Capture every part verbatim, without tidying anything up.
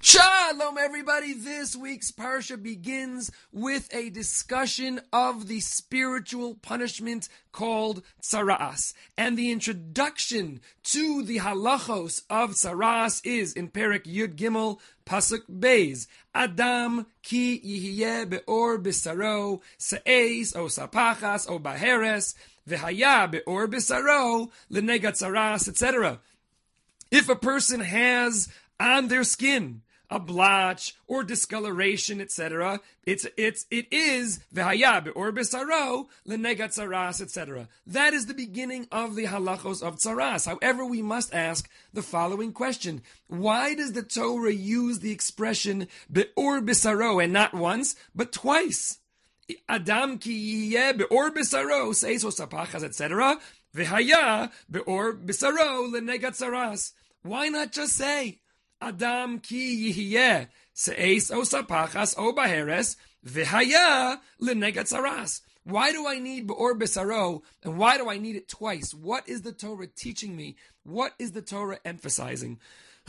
Shalom, everybody. This week's parsha begins with a discussion of the spiritual punishment called tzara'as. And the introduction to the halachos of tzara'as is in Perek Yud Gimel, Pasuk Beis. Adam ki yihiyeh be'or b'saro, se'eis o sapachas o baheres, v'haya be'or b'saro, l'negat tzara'as, et cetera. If a person has on their skin a blotch or discoloration, et cetera, it's it's it is v'haya or besaro l'negat tzaras, et cetera. That is the beginning of the halachos of tzaras. However, we must ask the following question: why does the Torah use the expression be'or besaro and not once but twice? Adam ki yiyeh be'or besaro seis o sapachas, et cetera. V'haya be'or besaro l'negat tzaras. Why not just say Adam ki yihiyeh se'es o sapachas o baheres v'haya l'negat tzaras? Why do I need be'or besaro, and why do I need it twice? What is the Torah teaching me? What is the Torah emphasizing?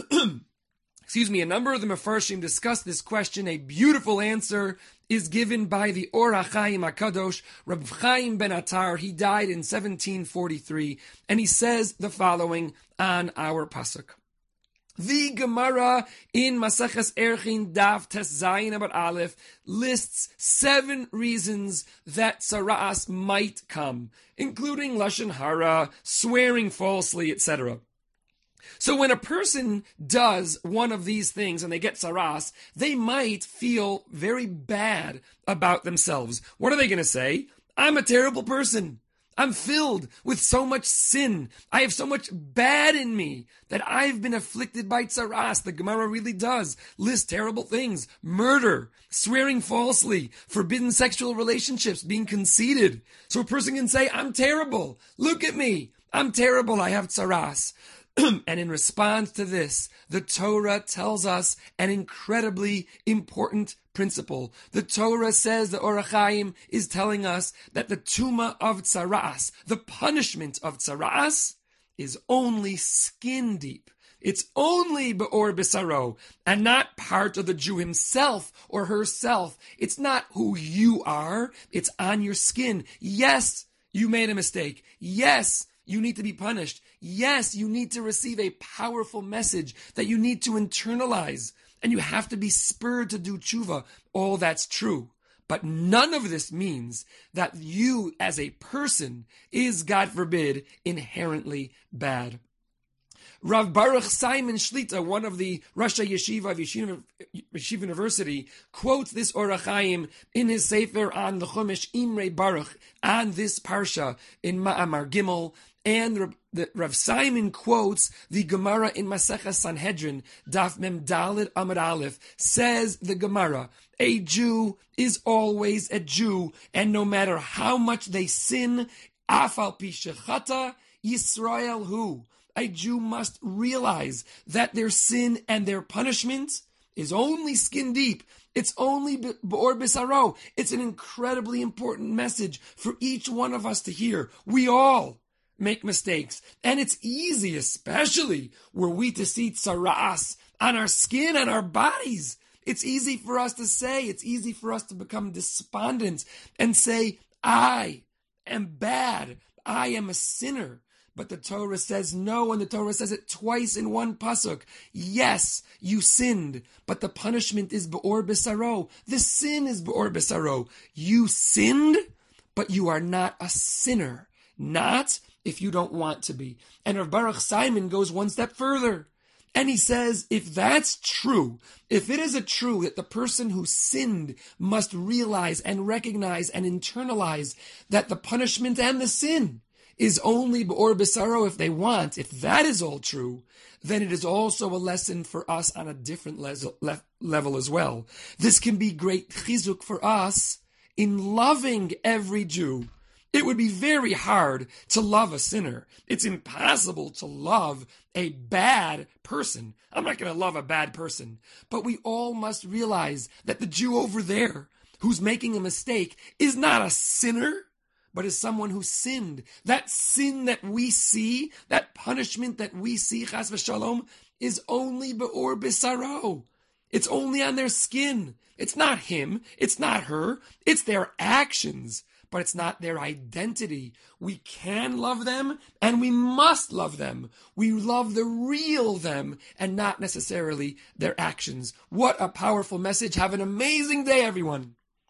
Excuse me, a number of the Mefarshim discuss this question. A beautiful answer is given by the Or HaChaim HaKadosh, Rav Chaim ben Attar. He died in seventeen forty-three, and he says the following on our pasuk. The Gemara in Maseches Erchin Daf Tes Zayin Abad Aleph lists seven reasons that tzara'as might come, including lashon hara, swearing falsely, et cetera. So when a person does one of these things and they get tzara'as, they might feel very bad about themselves. What are they going to say? I'm a terrible person. I'm filled with so much sin. I have so much bad in me that I've been afflicted by tzara'as. The Gemara really does list terrible things: murder, swearing falsely, forbidden sexual relationships, being conceited. So a person can say, I'm terrible. Look at me. I'm terrible. I have tzara'as. And in response to this, the Torah tells us an incredibly important principle. The Torah says, the Or HaChaim is telling us that the tuma of tzara'as, the punishment of tzara'as, is only skin deep. It's only be'or besaro, and not part of the Jew himself or herself. It's not who you are. It's on your skin. Yes, you made a mistake. Yes, you need to be punished. Yes, you need to receive a powerful message that you need to internalize, and you have to be spurred to do tshuva. All that's true. But none of this means that you as a person is, God forbid, inherently bad. Rav Baruch Simon Shlita, one of the Rosh Yeshiva of Yeshiva, Yeshiva University, quotes this Or HaChaim in his Sefer on the Chumash Imrei Baruch on this parsha in Ma'amar Gimel. And Rav, the, Rav Simon quotes the Gemara in Maseches Sanhedrin, Daf Mem Daled Amud Aleph. Says the Gemara, a Jew is always a Jew, and no matter how much they sin, Afal Pi Shechata Yisrael Hu. A Jew must realize that their sin and their punishment is only skin deep. It's only be'or besaro. It's an incredibly important message for each one of us to hear. We all make mistakes, and it's easy, especially were we to see tzara'as on our skin and our bodies. It's easy for us to say, it's easy for us to become despondent and say, I am bad, I am a sinner. But the Torah says no, and the Torah says it twice in one pasuk. Yes, you sinned, but the punishment is be'or besaro. The sin is be'or besaro. You sinned, but you are not a sinner. Not if you don't want to be. And Rav Baruch Simon goes one step further. And he says, if that's true, if it is a true that the person who sinned must realize and recognize and internalize that the punishment and the sin is only be'or besaro if they want, if that is all true, then it is also a lesson for us on a different le- level as well. This can be great chizuk for us in loving every Jew. It would be very hard to love a sinner. It's impossible to love a bad person. I'm not going to love a bad person. But we all must realize that the Jew over there who's making a mistake is not a sinner, but is someone who sinned. That sin that we see, that punishment that we see, chas v'shalom, is only be'or besaro. It's only on their skin. It's not him. It's not her. It's their actions, but it's not their identity. We can love them and we must love them. We love the real them and not necessarily their actions. What a powerful message. Have an amazing day, everyone.